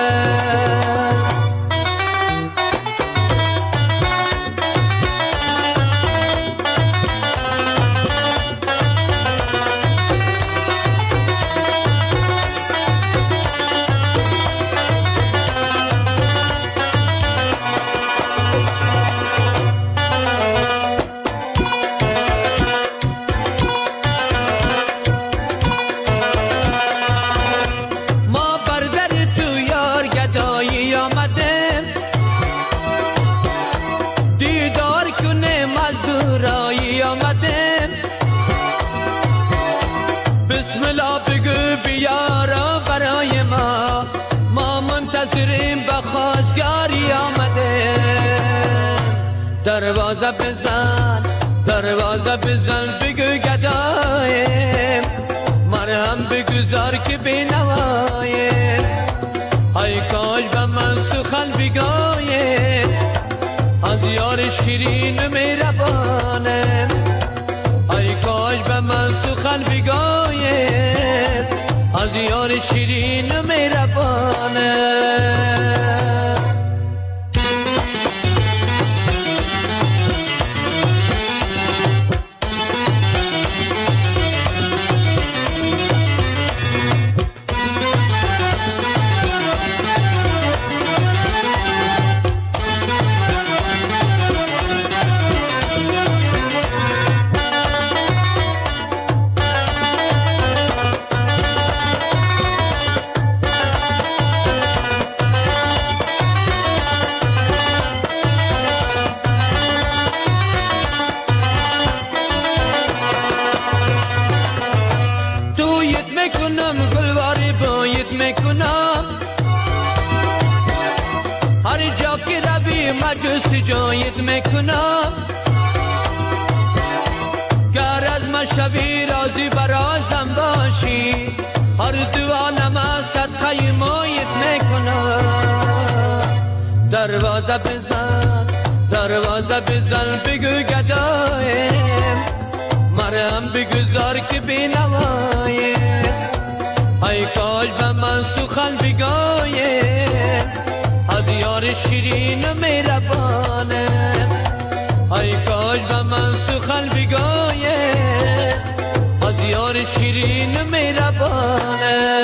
P: دروازه بزن دروازه بزن بگو گدایم مرهم بگذار که بینوایم ای کاش به من سخن بگویم از یار شیرین مهربانم ای کاش به من سخن بگویم از یار شیرین مهربانم. جستجویت میکنم گر از من شبی رازی برازم باشی هر دوانم از صدقه مایت میکنم دروازه بزن دروازه بزن بگو گدایم مرهم بگذار که بینوایم ای کاش به من سخن بگویم از یار شیرین و مهربانه ای کاش به من سخن بگویم از یار شیرین و مهربانه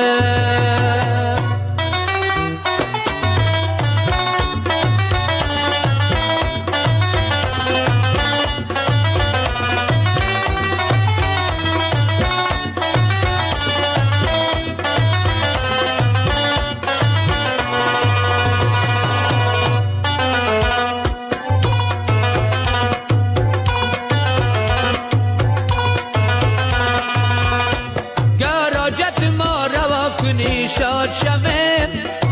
P: شاد شمیم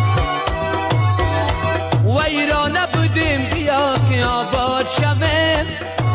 P: ویران بودیم بیا که آباد شمیم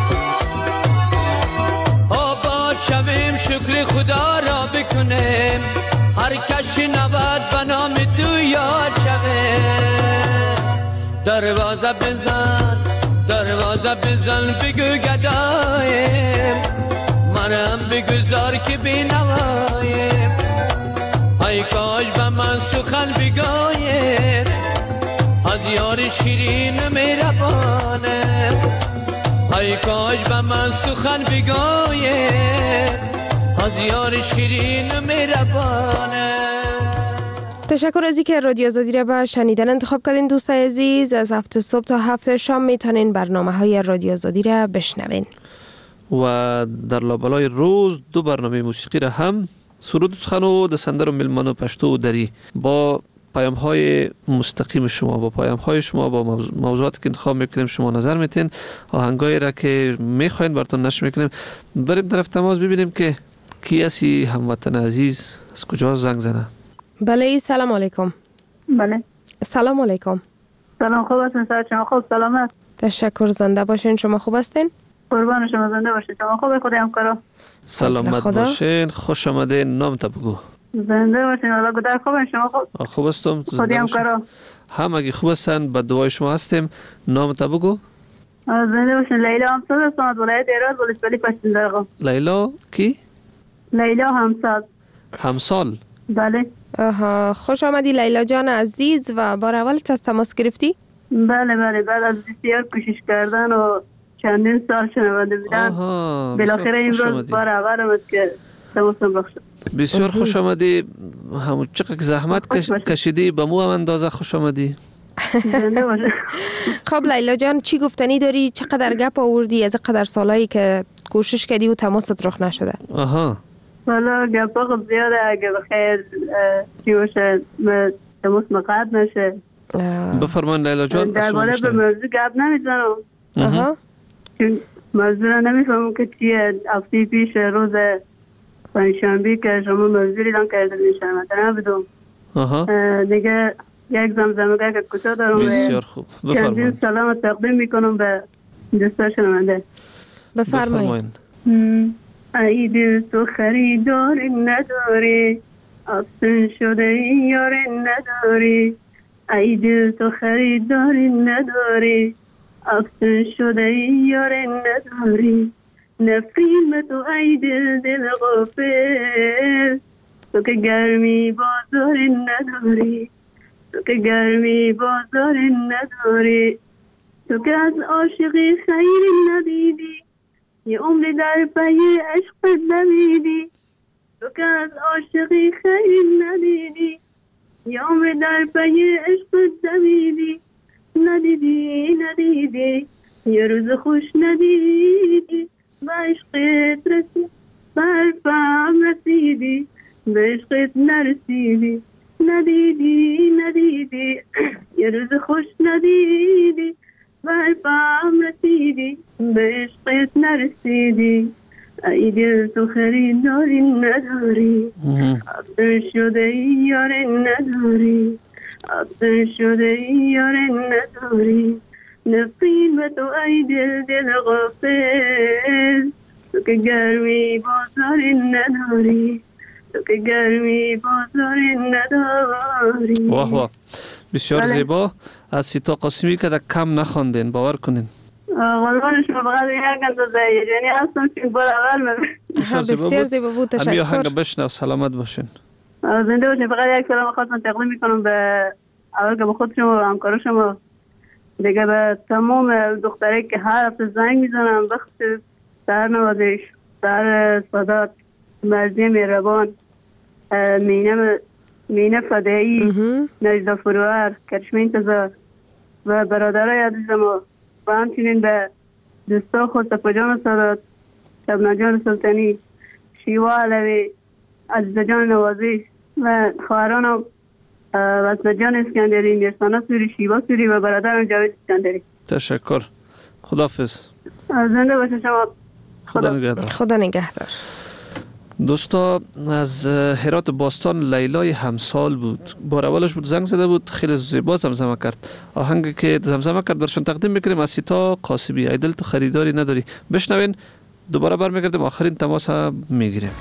P: آباد شمیم شکر خدا را بکنیم هر کش نبود به نام تو یاد شمیم دروازه بزن دروازه بزن بگو گدایم منم بگذار که بینوایم ای کاش به من سخن بگوید از یار شیرین مهربانه ای کاش به من سخن بگوید از یار شیرین مهربانه.
M: تشکر از اینکه رادیو آزادی را به شنیدن انتخاب کردین دوستای عزیز. از هفت صبح تا هفت شام میتونین برنامه های رادیو آزادی را بشنوین
N: و در لابلای روز دو برنامه موسیقی را هم سرود سخن و د سندرو ملمنو پشتو و دری با پیام های مستقیم شما با پیام های شما با موضوعاتی که انتخاب میکنیم شما نظر میتین آهنگایی را که میخواین براتون نشر میکنیم. بریم طرف تماس ببینیم که کی هستی هموطن عزیز از کجا زنگ زنه.
M: بله سلام علیکم.
S: بله
M: سلام علیکم.
S: سلام خوب هستین سلام شما خوب سلامت.
M: تشکر زنده باشین شما خوب هستین؟
S: قربان شما زنده باشین شما خوب خدا همکارا.
N: سلامت باشین خوش آمدین نام تا بگو.
S: زنده باشین الله گدار خوبن شما خوب.
N: خوب هستم
S: خدا همکارا.
N: همگی خوب هستن به دعای شما هستیم نام تا بگو.
S: زنده باشین لیلا همساد هستم از ولایت هرات ولسوالی پشتین درگاه.
N: لیلا کی؟
S: لیلا همساد.
N: همسال.
S: بله.
M: آها خوش آمدی لیلا جان عزیز و بار اول از تماس گرفتی؟
S: بله بله بعد از بسیار کوشش کردن و چندین سال شنونده بودن بالاخره این روز بار اول آمد که تماسم بخشد.
N: بسیار خوش آمدی همون چقدر زحمت کش... کشیدی به مو هم اندازه خوش آمدی.
M: خب لیلا جان چی گفتنی داری چقدر گپ آوردی از قدر سالایی که کوشش کردی و تماست رخ نشده؟
N: آها
S: والا گپا خب زیاده اگه بخیر چی باشه تماس مقعد نشه.
N: بفرمان لیلا جان.
S: درباره به موضوع گپ نمیزنم.
M: آها
S: چون موضوع را نمیفهمم که چیه. هفته پیش روز پنجشنبه که شما موضوع اعلام کردید نشانه بدم.
N: آها
S: دیگه یک زمزمه که کوتاه دارم.
N: بسیار خوب
S: بفرمایید. سلام تقدیم میکنم به دوستان شنونده.
M: بفرمایید.
S: ای دل تو خریدار نداری افسون شده یار نداری ای دل تو خریدار نداری افسون شده یار نداری نفرین تو ای دل دل غافل تو که گرمی بازار نداری تو که گرمی بازار نداری تو که از عاشقی خیر ندیدی یه عمر در پی عشق نمیدی تو که از عاشقی خیر ندیدی یه عمر در پی عشق نمیدی ندیدی ندیدی یه روز خوش ندیدی به عشقت رسید به حرفم رسیدی به عشقت نرسیدی ندیدی ندیدی یه روز خوش ندیدی به حرفم رسیدی به عشقت نرسیدی ای دل تو خریداری نداری افسون شده یار نداری افسون شده یار نداری نفرین و تو ای دل دل غافل، تو که گرمی بازاری نداری، تو که گرمی بازاری نداری.
N: واه واه، بسیار زیبا. از سیتا قاسمی که در کم نخواندین، باور کنین.
S: قربان شما فقط یک اندازه یعنی هستم که بار اول من
M: بسیار زیبا بود. تشکر.
N: همین آهنگ بشنو، سلامت باشین.
S: زنده باشین. فقط یک سلام خواستم تقدیم میکنم به اول که به خود شما و همکار شما، دیگه به تمام دختری که هر هفته زنگ میزنم، بخش سهر نوازش، سهر سادات، مرزی مهربان، مینه مینه فدایی، نجدا فروهر، کرشمه انتظار و برادرای عزیزم و همچنین به دوستا خود صفجان سادات، شبنه جان سلطانی، شیوا علوی، عزیزه جان نوازی و خواهرانم وصل جان اسکندری، میرسانه سوری، شیوا سوری و برادرم جاوید اسکندری.
N: تشکر. خداحافظ.
S: زنده باشه شما.
N: خدا نگهدار.
M: خدا نگهدار.
N: دوستا، از هرات باستان لیلای همسال بود. بار اولش بود زنگ زده بود، خیلی زیبا زمزمه کرد. آهنگی که زمزمه کرد برشون تقدیم میکنیم از سیتا قاسمی. ای دل تو خریداری نداری. بشنوین، دوباره برمیگردیم، آخرین تماس هم میگیریم.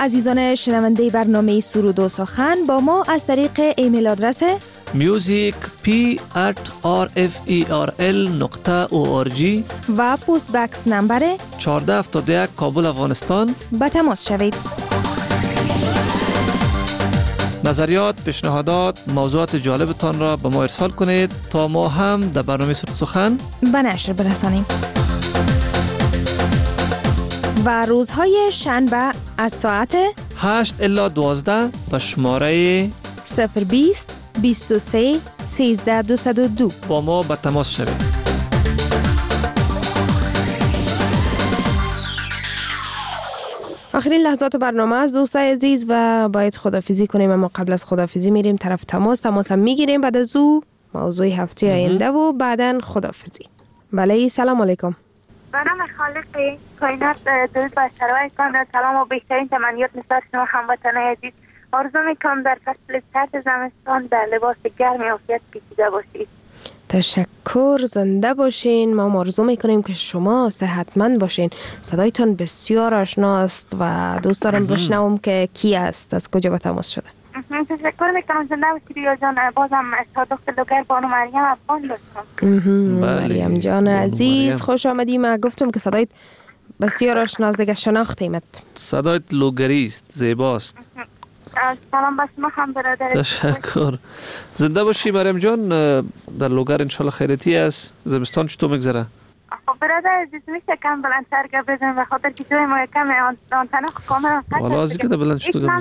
M: عزیزان شنونده برنامه سرود و سخن با ما از طریق ایمیل آدرس
N: music p at r f e r l نقطه o r g
M: و پست بکس نمبر
N: چهارده هفتاد و یک کابل افغانستان
M: به تماس شوید.
N: نظریات، پیشنهادات، موضوعات جالبتان را به ما ارسال کنید تا ما هم در برنامه سرود سخن
M: به نشر برسانیم. و روزهای شنبه از ساعت
N: هشت الی دوازده به شماره
M: صفر بیست بیست و سه سیزده دویست و دو
N: با ما به تماس شوید.
M: آخرین لحظات برنامه از دوستای عزیز و باید خدافیزی کنیم، اما قبل از خدافیزی میریم طرف تماس تماس هم میگیریم، بعد از او موضوع هفته آینده و بعداً خدافیزی. بله سلام علیکم.
T: به نام خالق کائنات درود بر سرایتان، سلام و بهترین تمنیات نسبت شما هموطنان عزیز. آرزو میکنم در فصل سرد زمستان در لباس گرم عافیت پیچیده باشید.
M: تشکر، زنده باشین. ما آرزو میکنیم که شما صحتمند باشین. صدایتان بسیار آشناست و دوست دارم بشنوم که کی است، از کجا به تماس شده.
T: تشکر میکنم، زنده باشید ریا جان. بازم صادق لوگر بانو مریم افغان دوستم.
M: مریم جان عزیز خوش آمدی. من گفتم که صدایت بسیار آشناست، دیگه شناختیمت.
N: صدایت لوگری است، زیباست.
T: سلام بس ما هم برادر.
N: تشکر، زنده باشی مریم جان. در لوگر انشالله خیرتی است. زمستان چطور میگذره؟
T: خب برادر عزیز میشه کم بلندتر گپ بزنیم به خاطر که جای ما کم آنتنا کاملا قطع
N: والا از اینکه بلند چطور گپ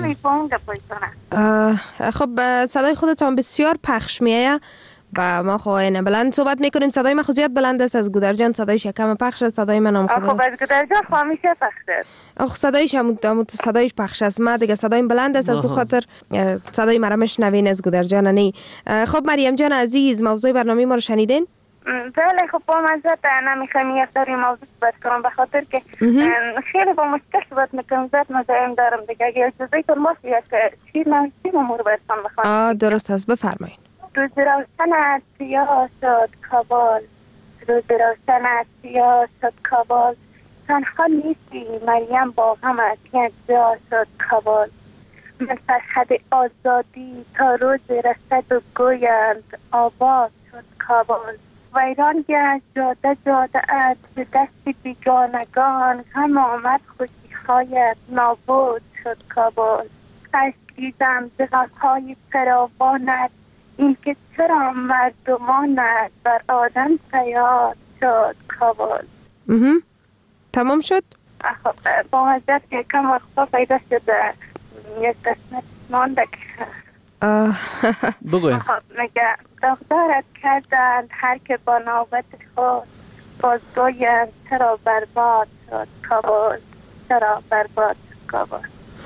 T: بزنیم.
M: خب صدای خودتان بسیار پخش میایه و ما خواهیم بلند صحبت میکنیم. صدای من خود بلند است، از گودر جان صدایش کم پخش است، صدای من هم خود.
T: خب از گودر جان خواهم میشه پخش است.
M: آخ صدایش هم صدایش پخش است، ما دیگه صدایم بلند است، از خاطر صدای مرا میشنوین از گودر جان نی. خب مریم جان عزیز، موضوع برنامه ما رو شنیدین؟
T: بله خب با مزد نمیخوایم یک داری موضوع صحبت کنم به خاطر که خیلی با مشکل صحبت میکنم، زد مزایم دارم دیگه. اگه اجازه تون باشه یک چیز نوشتیم امور برسان بخوام.
M: آه درست است، بفرمایید.
T: روز روشن سیاه شد کابل، روز روشن سیاه شد کابل، تنها نیستی مریم با غمت یک جا شد کابل. من فرحت آزادی تا روز رسد و گویند آباد شد کابل. ویران گشت جاده جاده ات به دست بیگانگان، هم آمد خوشی خایت نابود شد کابل. اشک دیدم ز غمهای فراوانت، این که چرا مردمانت بر آدم سیاد شد کابل.
M: تمام شد؟
T: خب با مزد که کم وقتا پیدا شده یک قسمت مانده که
N: بگویم.
T: خب میگه دخترت کردند هر که با نوبت خود، باز گویند چرا برباد شد کابل، چرا برباد شد کابل.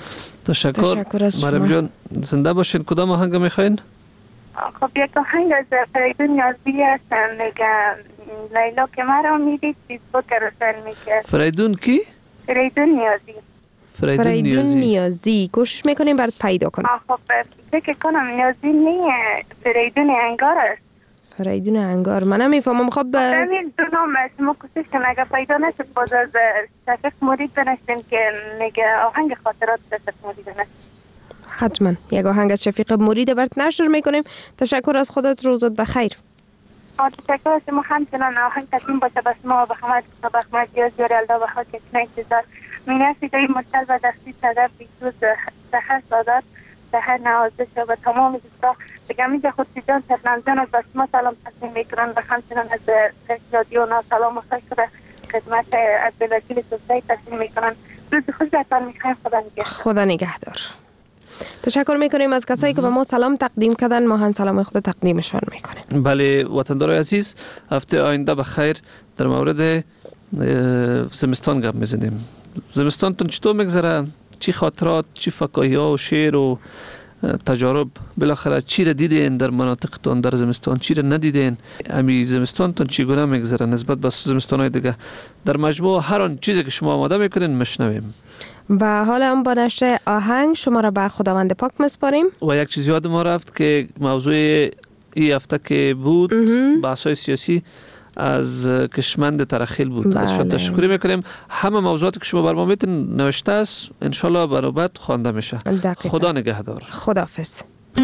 N: تشکر مریم جان، زنده باشین. کدام آهنگ میخواین؟
T: خب یک آهنگ از فریدون نیازی هستن، میگه لیلا که مرا میدید فیسبوک روشن میکرد.
N: فریدون کی؟
T: فریدون نیازی.
N: فریدون,
M: فریدون
N: نیازی.
M: نیازی کوشش میکنیم برات پیدا کنیم.
T: خب فکر کنم نیازی نیه، فریدون انگار است.
M: فریدون انگار من نمیفهمم. خب
T: همین دو نام شما کوشش کنم اگه پیدا نشد باز از شفیق مرید بنشتیم که میگه آهنگ خاطرات شفیق مرید نشد.
M: حتما یک آهنگ از شفیق مرید برات نشر میکنیم. تشکر از خودت، روزت بخیر.
T: تشکر از شما. همچنان آهنگ تقدیم باشه بس ما به خدمت سابق مجیاز جوری الله و خاک اتنای چیزار مینسی دایی مرسل و دستی صدر بیشوز سهر سادات سهر نوازش و تمام دوستا بگم اینجا خودی جان سرنم جان از بس ما سلام تقدیم میکنن و همچنان از رادیو نا سلام و خوش شده خدمت از بلکیل سوزایی تقدیم میکنن. روز خوش بهتان میخوایم. خدا نگهدار.
M: خدا نگهدار. تشکر میکنیم از کسایی که به ما سلام تقدیم کردن، ما هم سلام خود تقدیمشان میکنیم.
N: بله وطندارای عزیز، هفته آینده بخیر در مورد زمستان گپ میزنیم. زمستانتون چطور میگذره؟ چی خاطرات، چی فکاهی ها و شعر و تجارب بالاخره چی را دیدین در مناطقتون در زمستان، چی را ندیدین؟ امی زمستانتون چگونه میگذره نسبت به زمستانهای دیگه؟ در مجموع هر آن چیزی که شما آماده میکنین مشنویم.
M: و حالا هم با نشر آهنگ شما را به خداوند پاک مسپاریم.
N: و یک چیز یاد ما رفت که موضوع این هفته که بود بحث‌های سیاسی، از کشمند ترخیل بود. از شما تشکر میکنیم. همه موضوعاتی که شما بر ما میتون نوشته است انشالله برابط خوانده میشه. خدا نگهدار.
M: خداحافظ.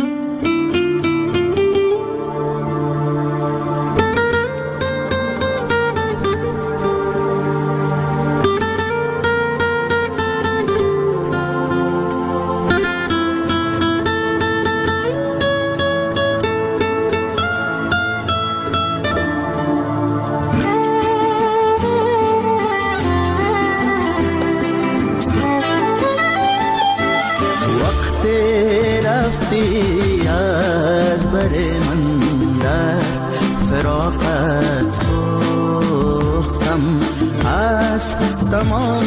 P: تمام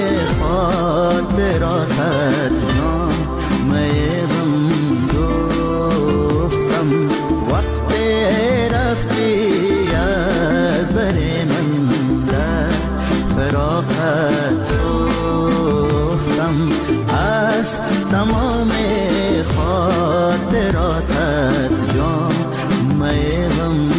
P: خاطراتت جان میدم دوختم وقت رفتی از بر من در فراقت سوختم از تمام خاطراتت جان میدم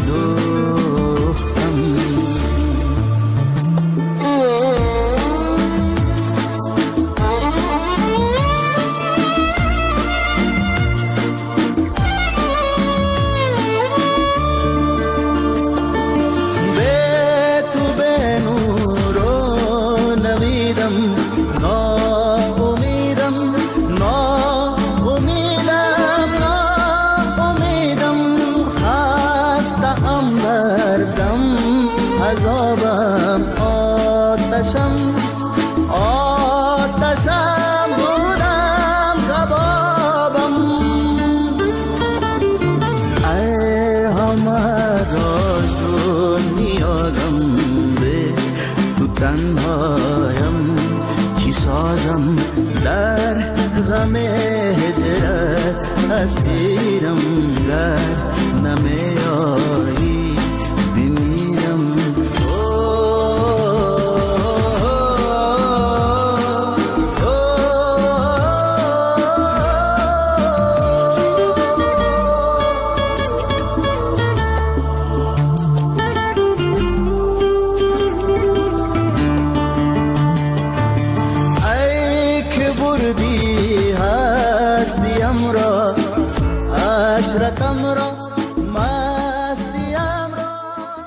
P: تنهایم چی سازم در غم هجرت اسیرم در نمی آیم